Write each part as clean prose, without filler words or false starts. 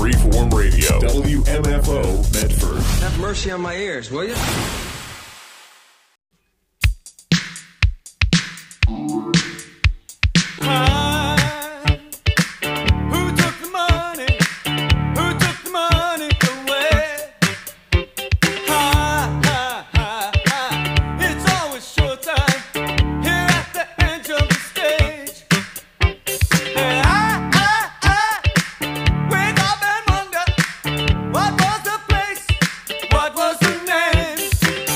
Freeform Radio, WMFO Medford. Have mercy on my ears, will you? What was the place? What was the name?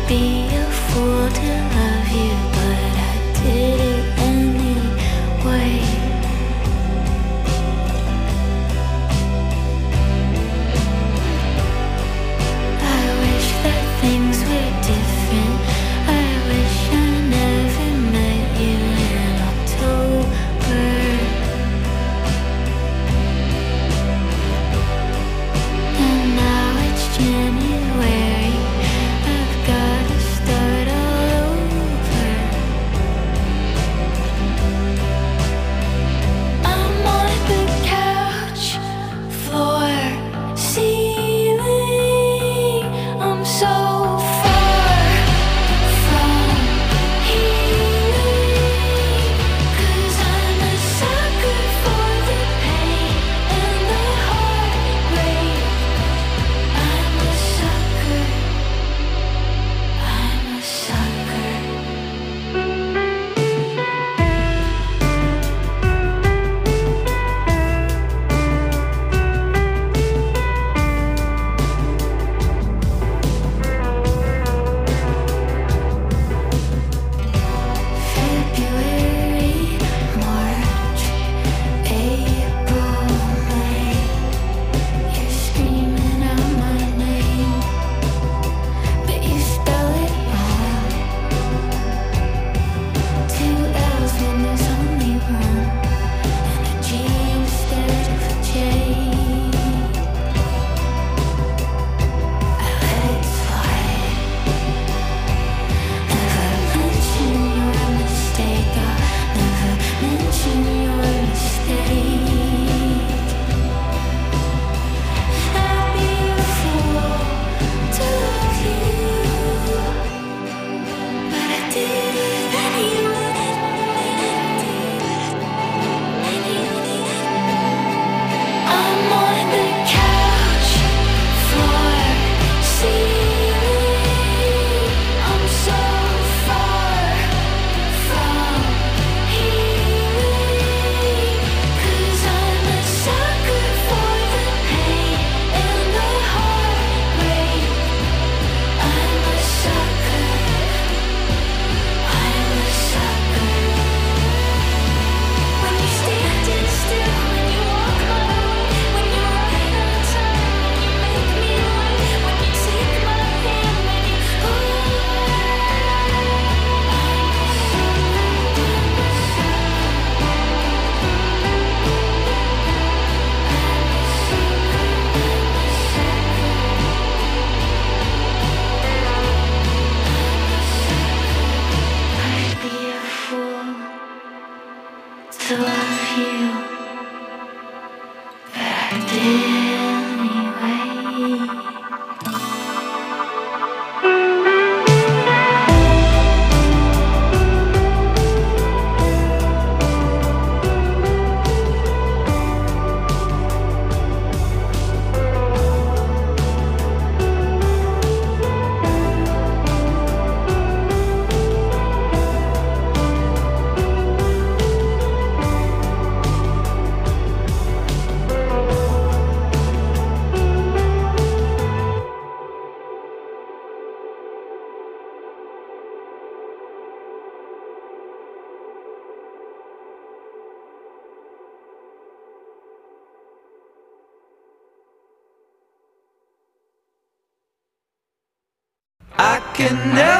I can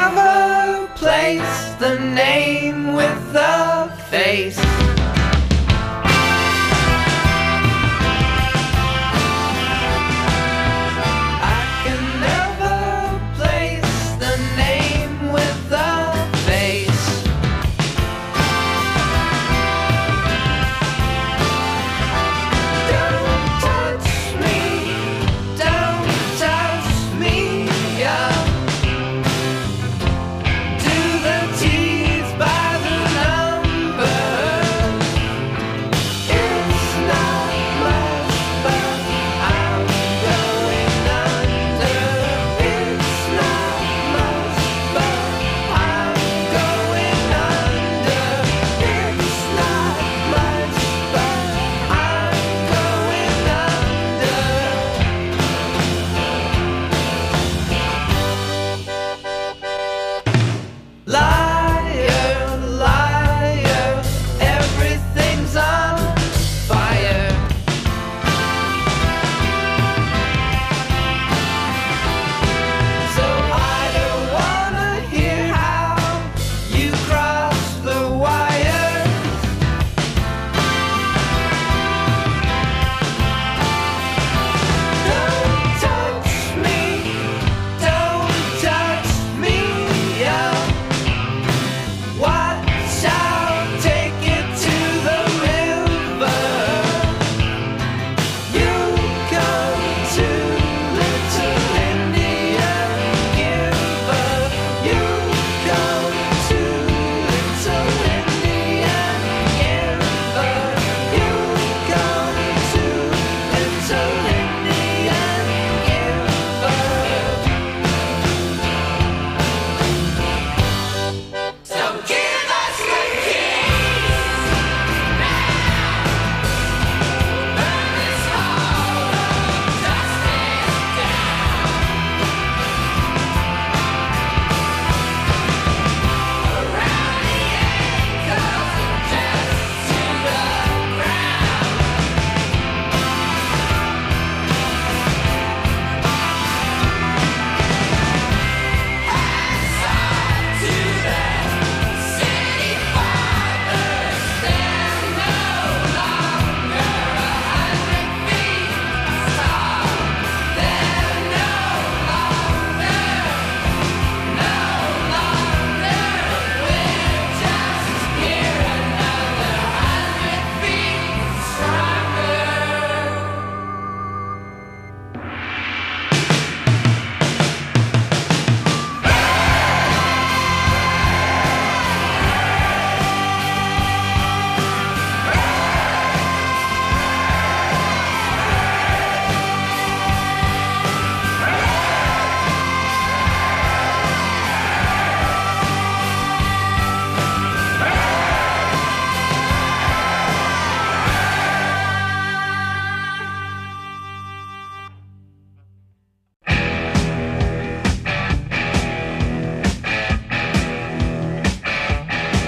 never place the name with the face. I can never place the name with the face. Don't touch me, don't touch me, yeah. Do the teeth by the number.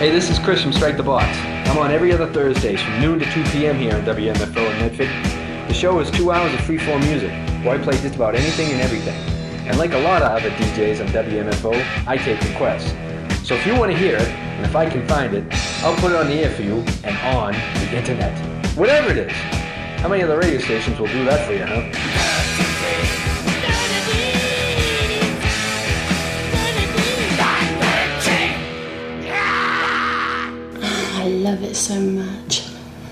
Hey, this is Chris from Strike the Box. I'm on every other Thursdays from noon to 2 p.m. here on WMFO in Medford. The show is 2 hours of freeform music, where I play just about anything and everything. And like a lot of other DJs on WMFO, I take requests. So if you want to hear it, and if I can find it, I'll put it on the air for you and on the internet. Whatever it is. How many other radio stations will do that for you, huh? I love it so much.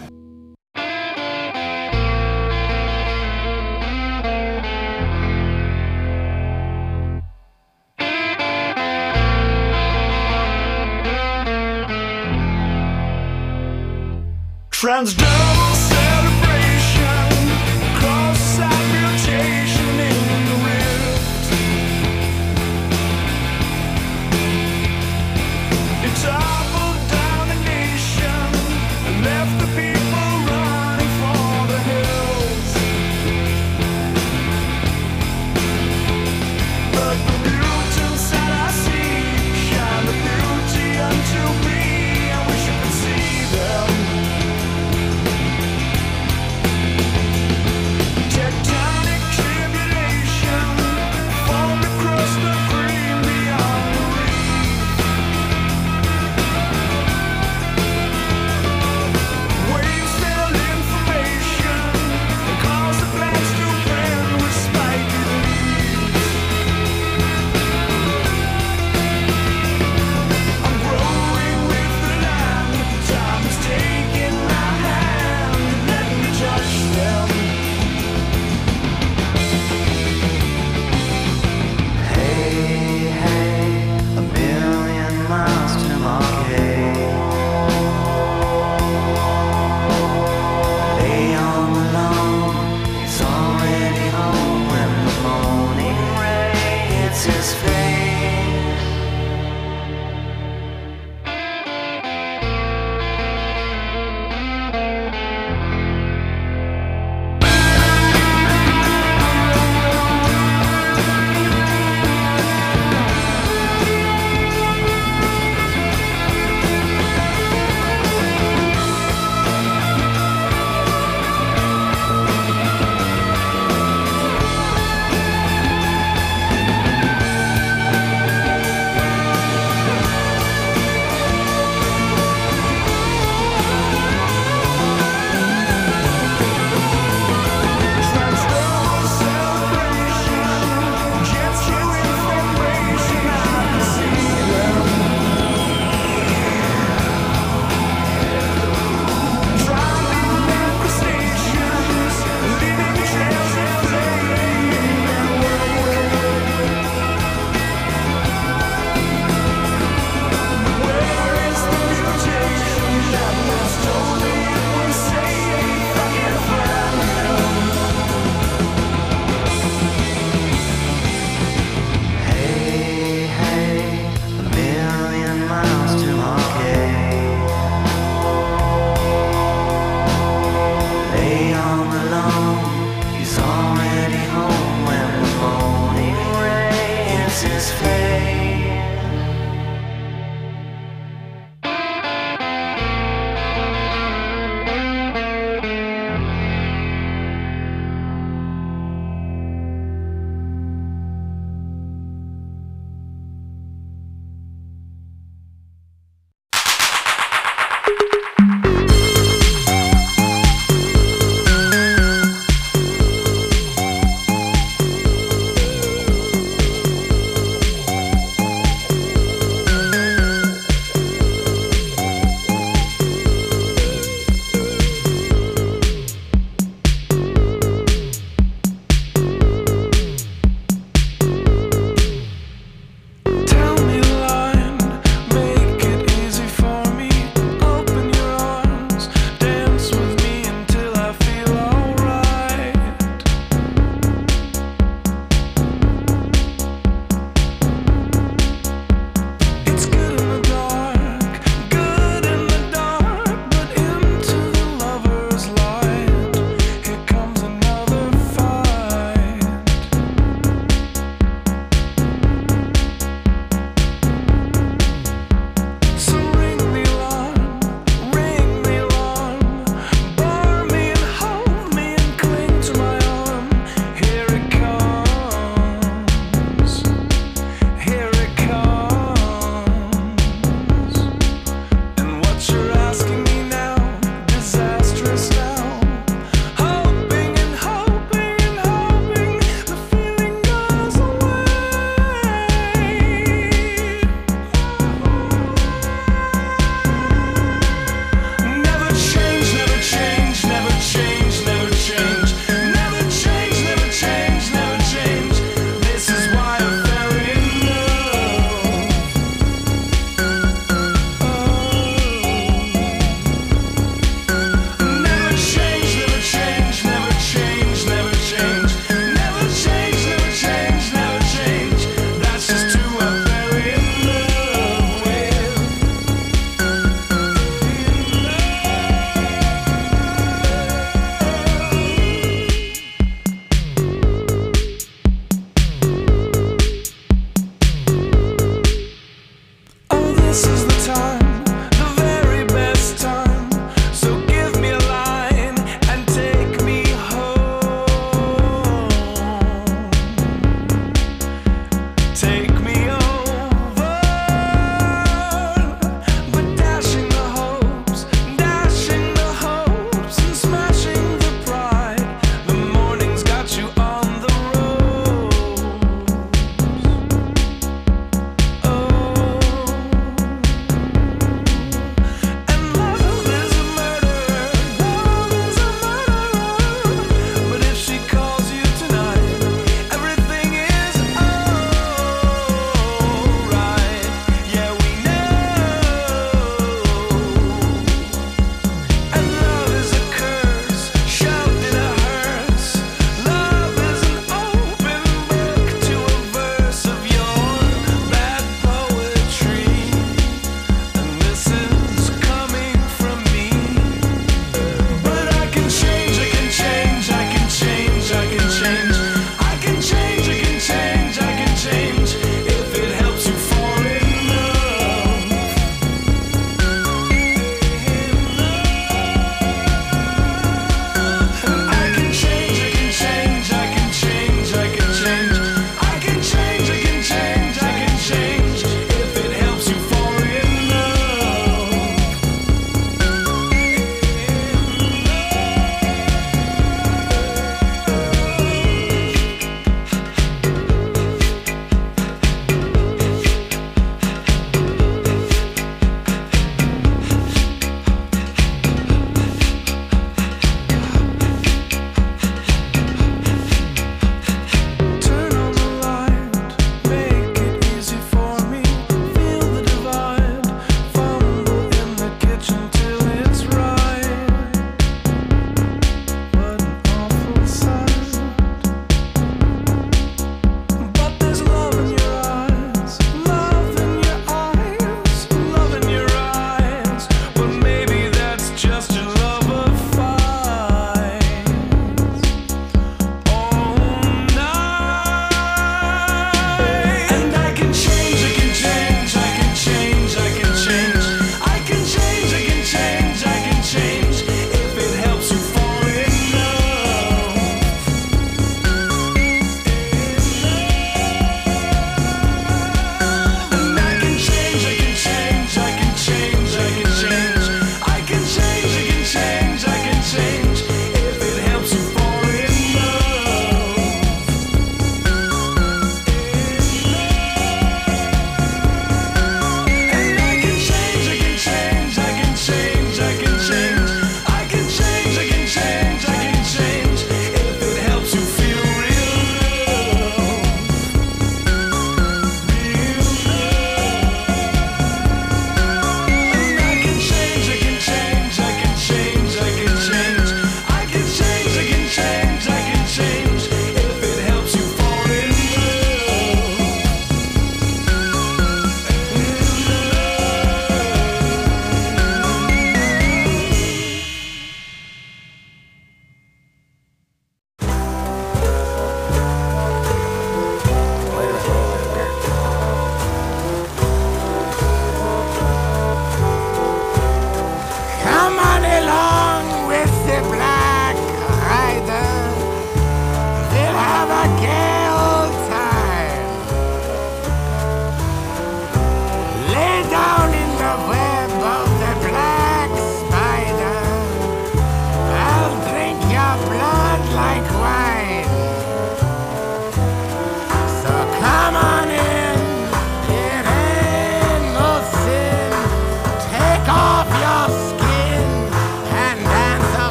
Transdermal celebration, cross-side mutation in the rift. It toppled down the nation and left the people running for the hills. But the mutants that I see shine the beauty unto me. I wish I could see them.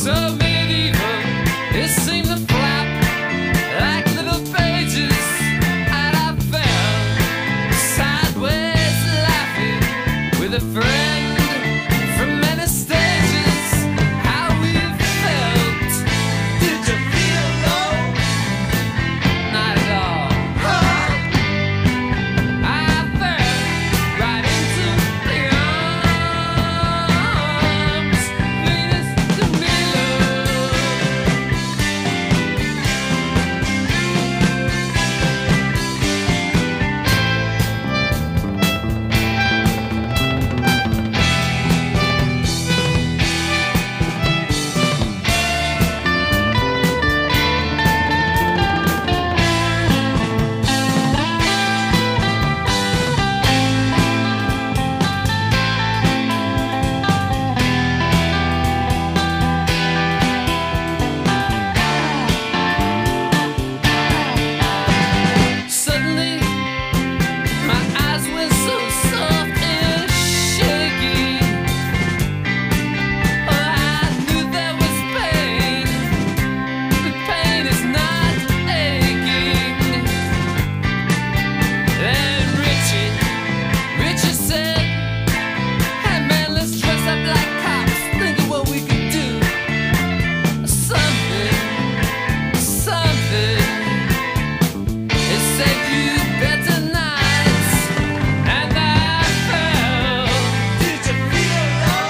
so medieval, it seemed to flap like little pages, and I fell sideways laughing with a friend from many stages. How we felt. Did you feel low? Not at all. I fell right into the arms, Venus de Milo. Suddenly, my eyes were so soft and shaky. Oh, I knew there was pain, but pain is not aching. Then Richie said, "Hey man, let's dress up like cops. Think of what we could do. Something. It said you better nights, and I fell. Did you feel low?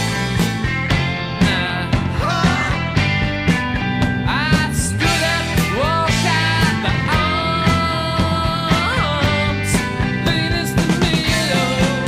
I stood up, walked out the arms, Venus de Milo.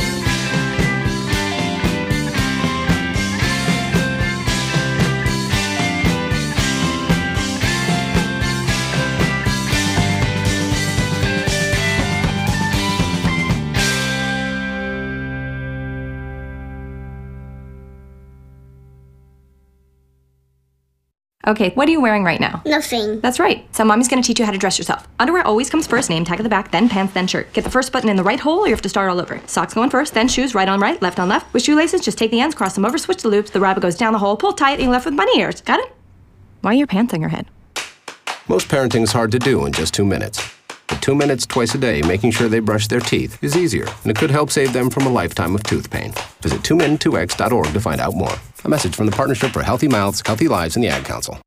Okay, what are you wearing right now? Nothing. That's right. So mommy's gonna teach you how to dress yourself. Underwear always comes first, name tag at the back, then pants, then shirt. Get the first button in the right hole or you have to start all over. Socks going first, then shoes, right on right, left on left. With shoelaces, just take the ends, cross them over, switch the loops, the rabbit goes down the hole, pull tight, and you're left with bunny ears. Got it? Why are your pants on your head? Most parenting is hard to do in just 2 minutes. But 2 minutes twice a day making sure they brush their teeth is easier, and it could help save them from a lifetime of tooth pain. Visit 2min2x.org to find out more. A message from the Partnership for Healthy Mouths, Healthy Lives, and the Ad Council.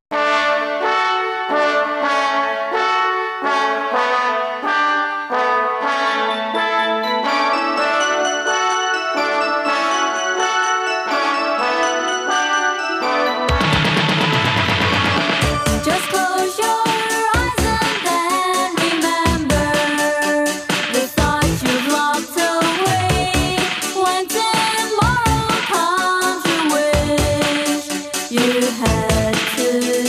Just close your eyes and then remember the thought you've locked away. When tomorrow comes, you wish you had to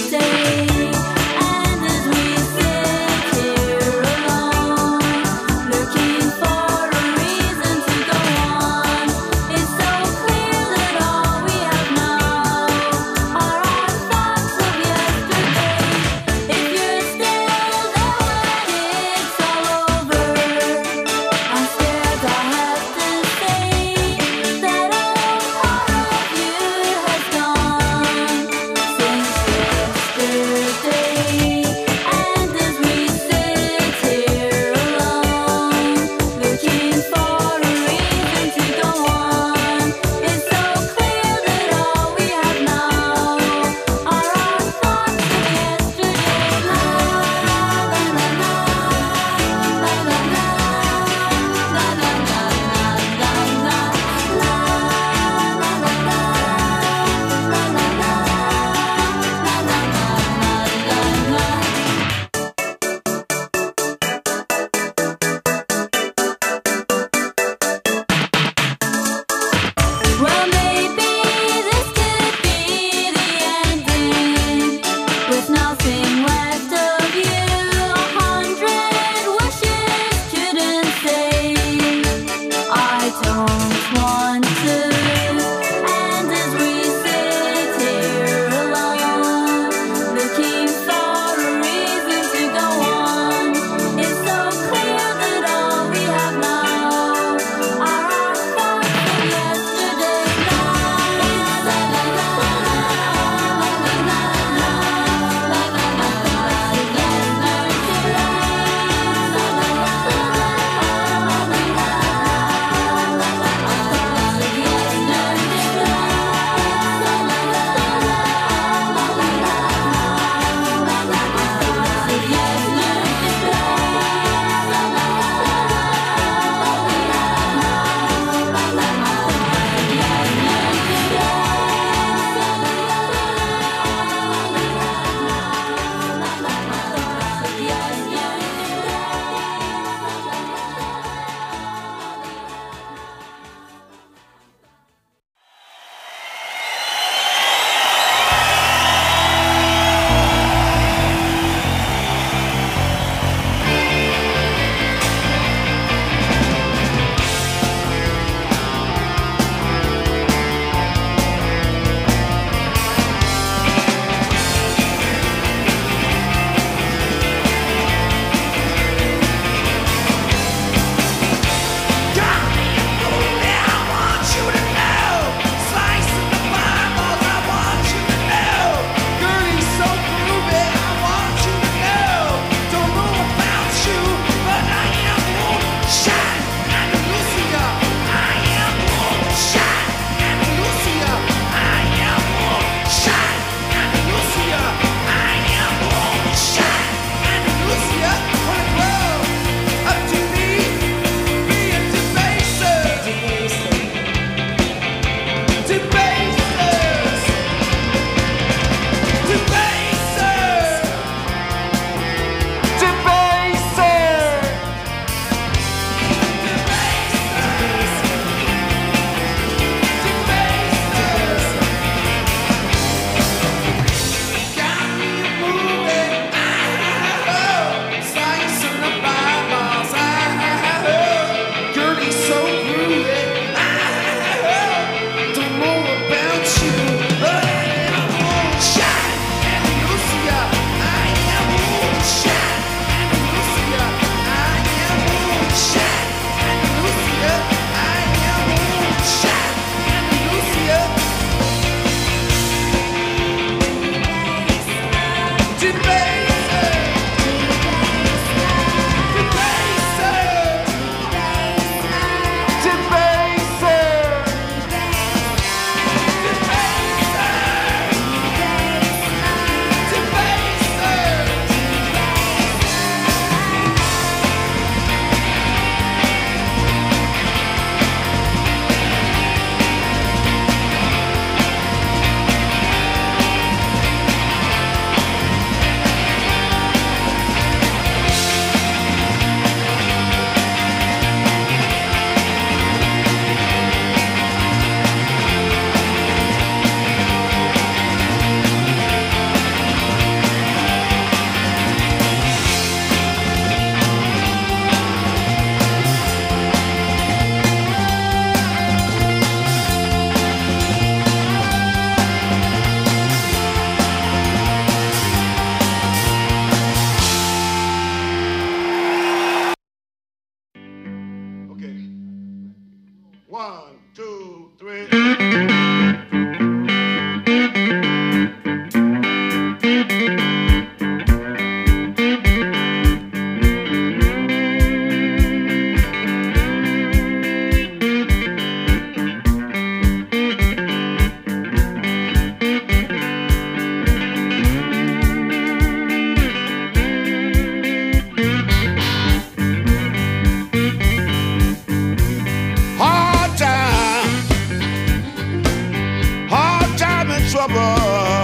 trouble.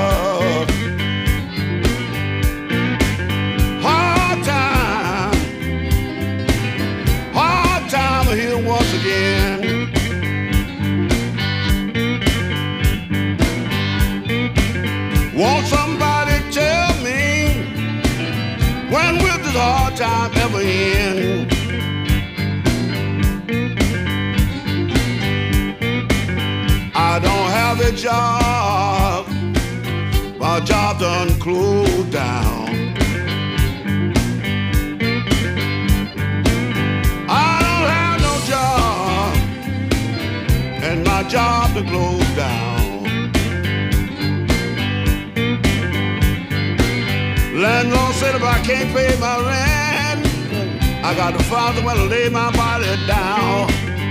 Hard time here once again. Won't somebody tell me when will this hard time ever end? I don't have a job, my job done closed down. I don't have no job, and my job done closed down. Landlord said if I can't pay my rent, I got to find somewhere to lay my body down.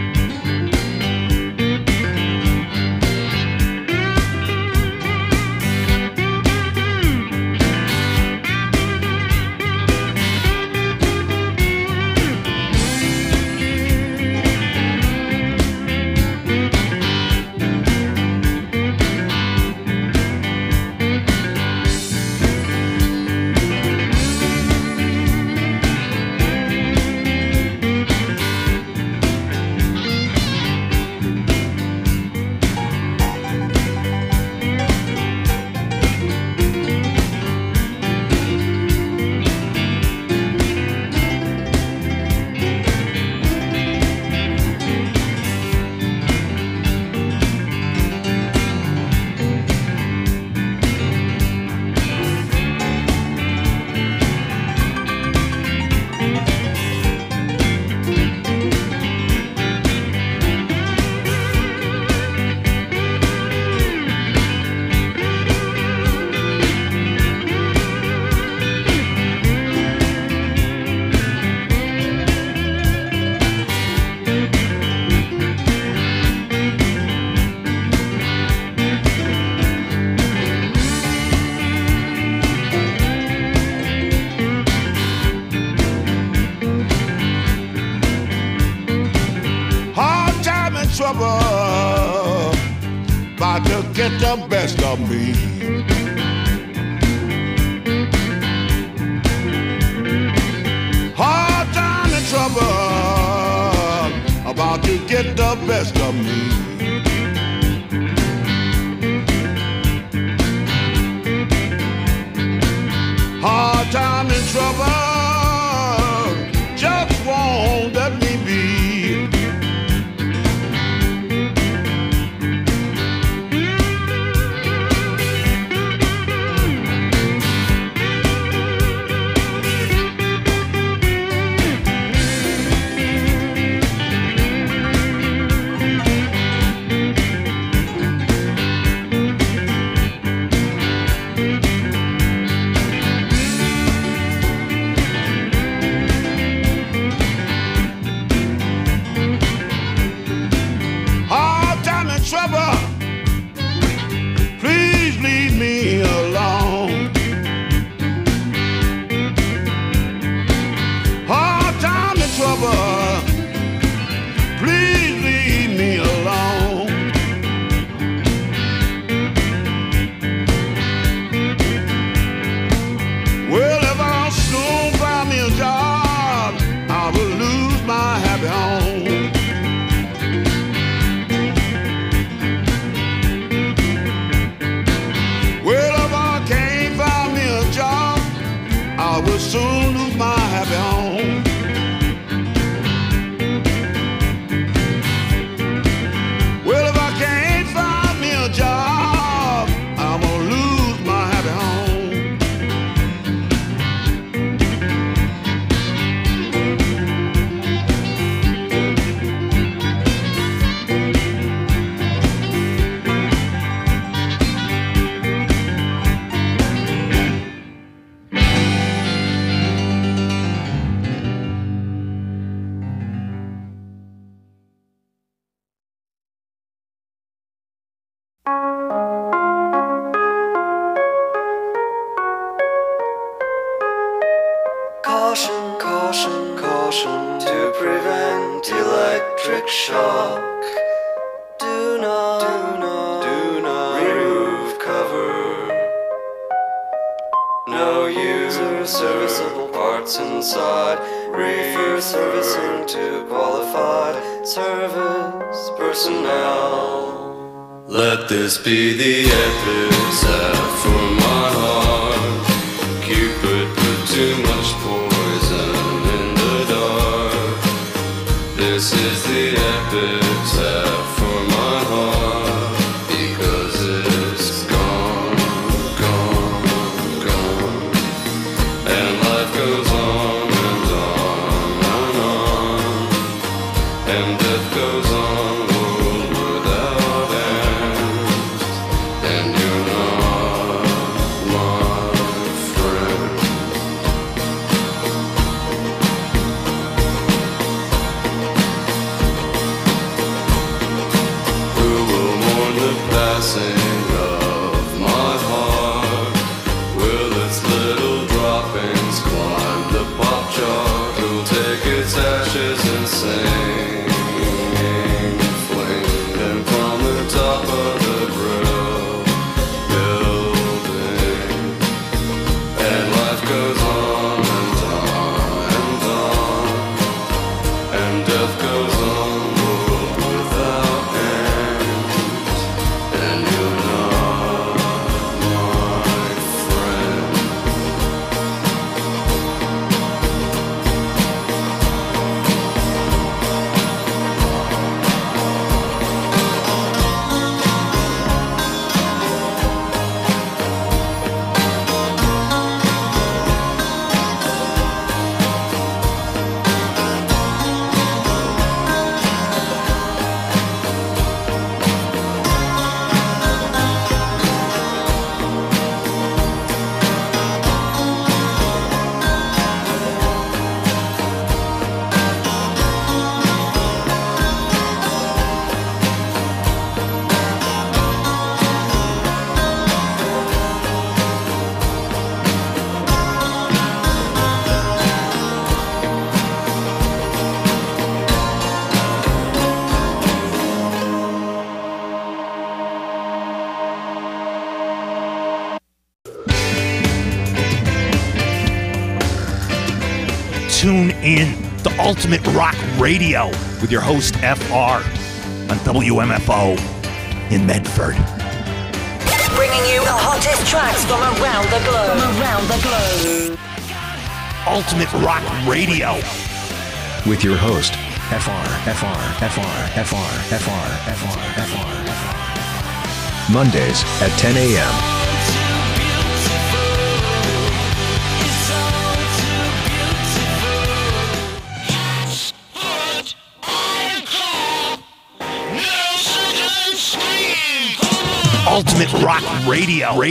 Trouble about to get the best of me. Hard time and trouble about to get the best of me. Hard time and trouble just won't let me be. Trouble, please leave me alone. Hard time and trouble, please leave me alone. Well, if I soon find me a job, I will lose my happy home. I will soon lose my happy home. Well, if I can't find me a job, I'm gonna lose my happy home. Caution, caution, caution to prevent electric shock. Do not remove serviceable parts inside. Resurfacing to qualified service personnel. Let this be the epitaph for my heart. Cupid put too much poison in the dark. This is the epitaph for my heart, because it's gone, gone, gone. And life goes on and on and on. And death goes on, world without end. And you're not my friend. Who will mourn the passing of my heart? Will its little droppings climb the pop chart? Who'll take its ashes and sing, fling them from the top of the grill building? And life goes on and on and on. And death goes on, world without end. And you're not my friend. Tune in to Ultimate Rock Radio with your host FR on WMFO in Medford. Bringing you the hottest tracks from around the globe. Ultimate Rock Radio with your host FR. Mondays at 10 a.m. Ultimate Rock Radio. On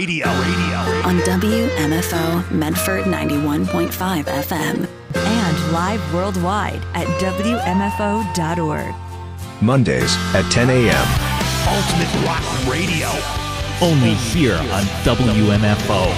WMFO Medford 91.5 FM. And live worldwide at WMFO.org. Mondays at 10 a.m. Ultimate Rock Radio. Only here on WMFO.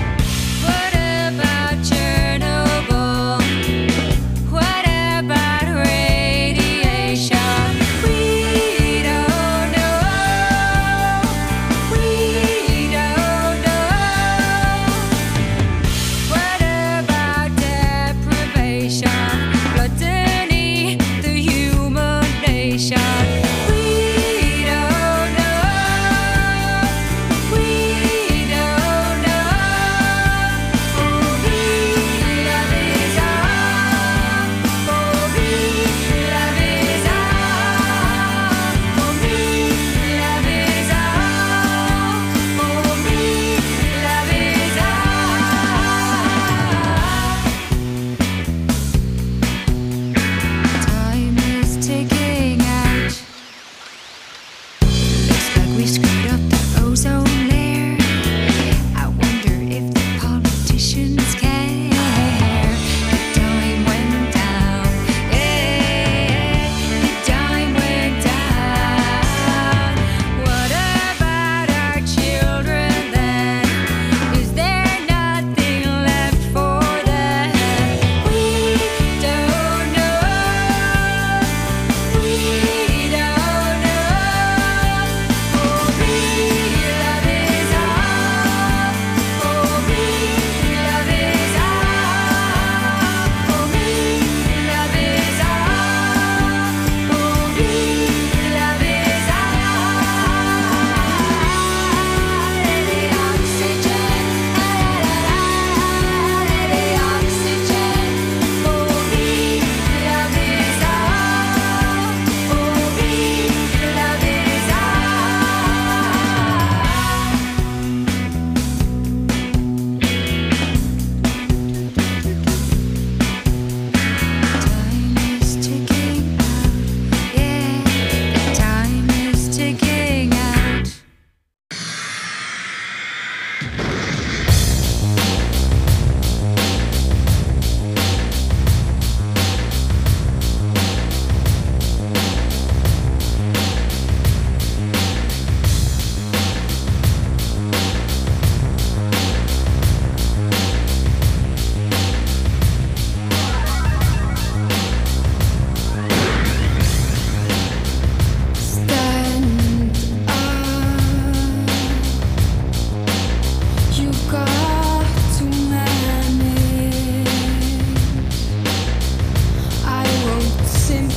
What about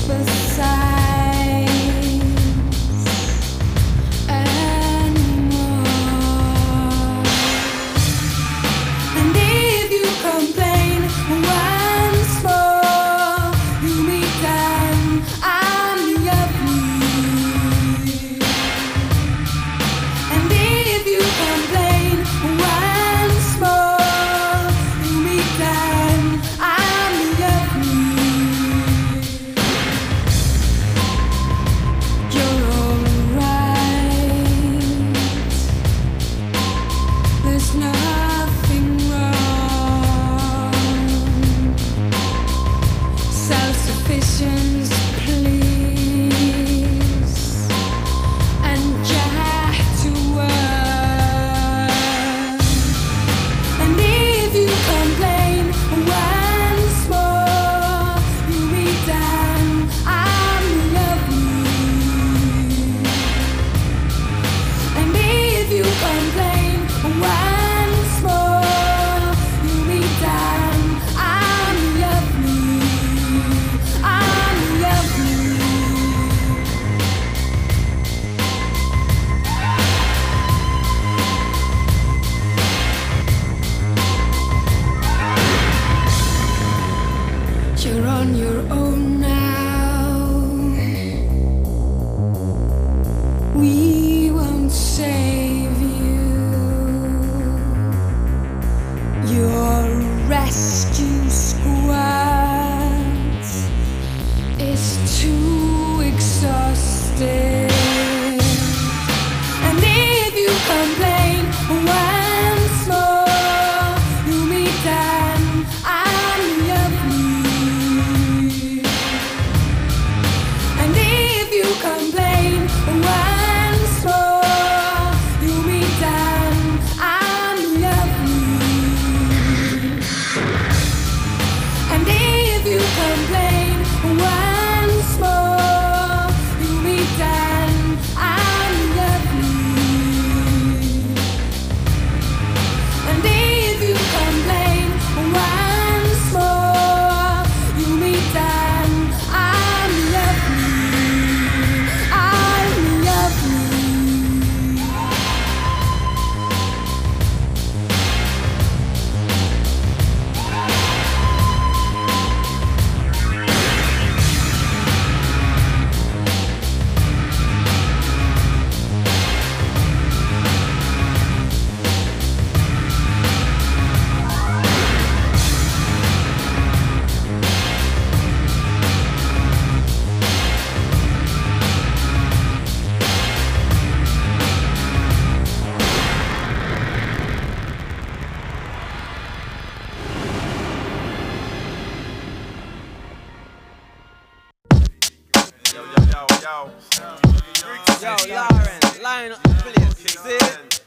Yo, Lauren, line up the place, see?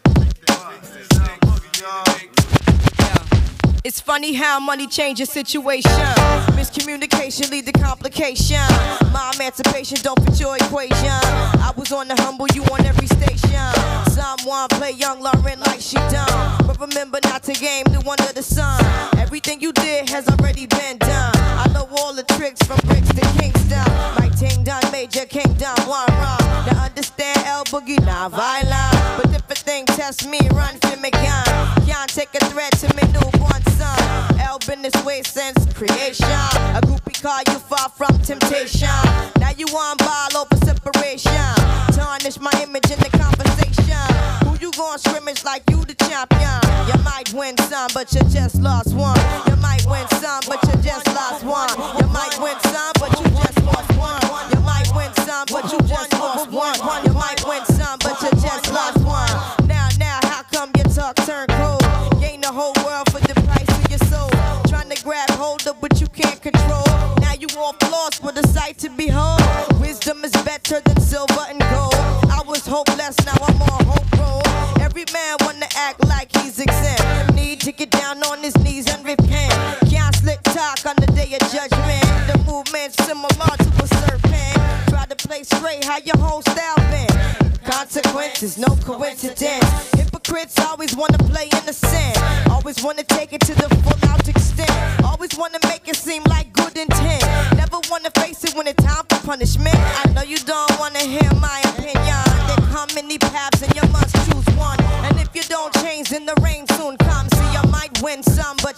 It's funny how money changes situation. Miscommunication lead to complication. My emancipation don't fit your equation. I was on the humble, you on every station. Someone play young Lauren like she done, but remember not to game the one under the sun. Everything you did has already been done. I know all the tricks from bricks to Kingston. Like Ting Dun, Major Kingdom, one wrong. Now understand L Boogie, not violent, but if a thing test me, run for me gun. Can't take a threat to me newborn son. L been this way since creation. A groupie call you far from temptation. Now you on ball over separation. Tarnish my image in the conversation. Who you gon' scrimmage like you the champion? You might win some, but you just lost one. You might win some, but you just lost one. You might win some, but you just lost one. You might win some, but you just lost one. You might win some, but you just lost one. Now, how come your talk turn cold? Gain the whole world for the price of your soul. Trying to grab hold of what you can't control. Now you all lost with a sight to behold. Wisdom is better than silver and gold. I was hopeless, now I'm on hope roll. Every man wanna act like he's exempt. Need to get down on his knees and repent. Can't slick talk on the day of judgment. The movement's similar to a serpent. Try to play straight, how your whole style been. Consequences, no coincidence. Hypocrites always wanna play innocent. Always wanna take it to the full out extent. Always wanna make it seem like good intent. Never wanna face it when it's time for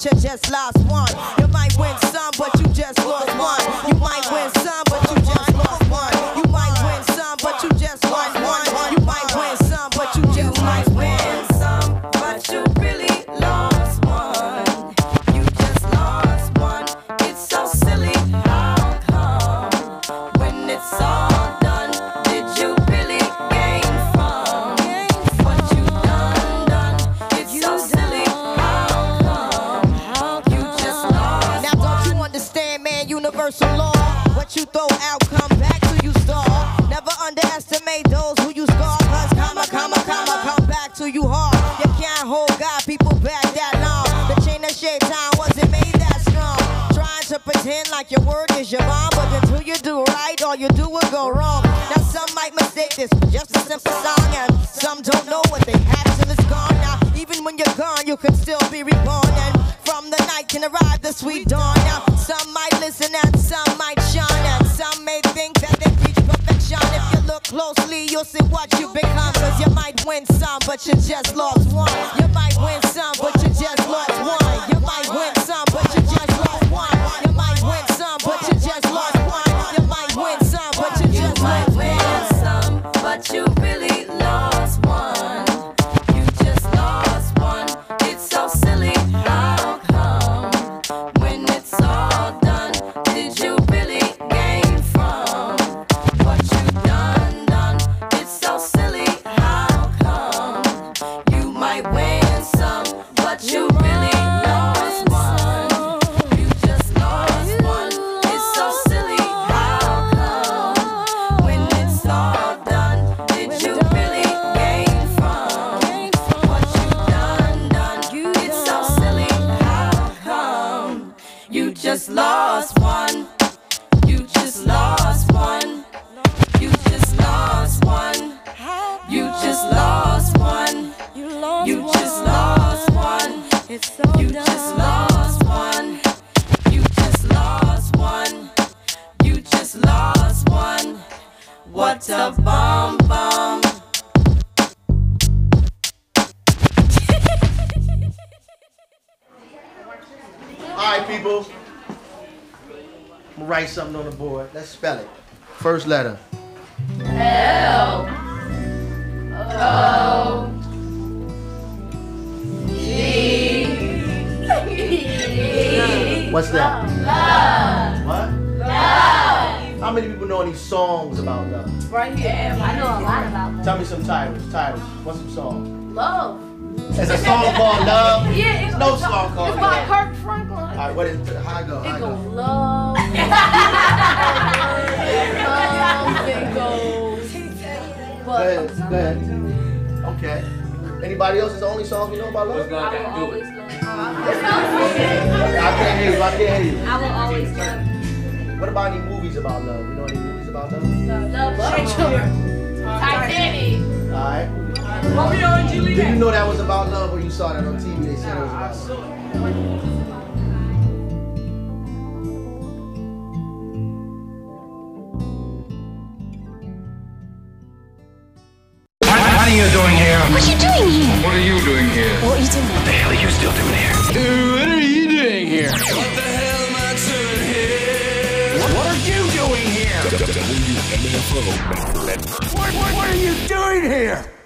but you just lost one. You might win some, but you just lost one. You might win some, but you just lost one. You might win some, but you just lost one. You might win some, but you just might win some, but you really lost one. You just lost one. It's so silly. How come when it's all done, did you really gain from what you done? It's so silly. How come you just lost? Now don't you understand, man? Universal law. What you throw out, come back to you stall. Never underestimate those who you scar. Cause come back to you hard. You can't hold God, people back that long. The chain that shaved time wasn't made that strong. Trying to pretend like your word is your bond, but until you do right, all you do will go wrong. Now some might mistake this for just a simple song, and some don't know what they have till it's gone. Now even when you're gone, you can still be reborn, and from the night can arrive the sweet dawn. Now some might listen and some might shine, and some may think that they reach perfection. If you look closely, you'll see what you become. Cause you might win some, but you just lost one. You might win some, but you just lost one. You might win some, but you just lost one. You might win some, but you just lost one. You might win some, but you just lost one. But you really lost one. You just lost one. It's so silly. How come when it's all done, did you really gain from what you done? It's so silly. How come you might win some, but you really lost one? You just lost one. It's so silly. How come when it's all done, did you really gain from what you done? It's so silly. How come you just lost one? You just lost one. You just lost one. You just lost one. You just lost one. You just lost one. You just lost one. You just lost one. What a bomb bomb. Alright, people. I'm gonna write something on the board. Let's spell it. First letter. L O G. What's that? Love. What? Love. How many people know any songs about love? Right here. I know a lot about love. Tell me some titles. What's some songs? Love. There's a song called Love. Yeah, There's no song called it's by Love. Kirk Franklin. Alright, what is how I go? It How I goes go? love. It goes. Go ahead. Okay. Anybody else? Is the only song you know about love? I will always love. I can't hear you. I will always love. What about any movies about love? You know any movies about love? Love. Titanic. Alright. Romeo and Juliet. Did you know that was about love or you saw that on TV? They said it was about love. What are you doing here? What are you doing here? What are you doing here? What are you doing? What the hell are you still doing here? What are you doing here? What the hell am I doing here? What are you doing here? WMFO Medford. What are you doing here?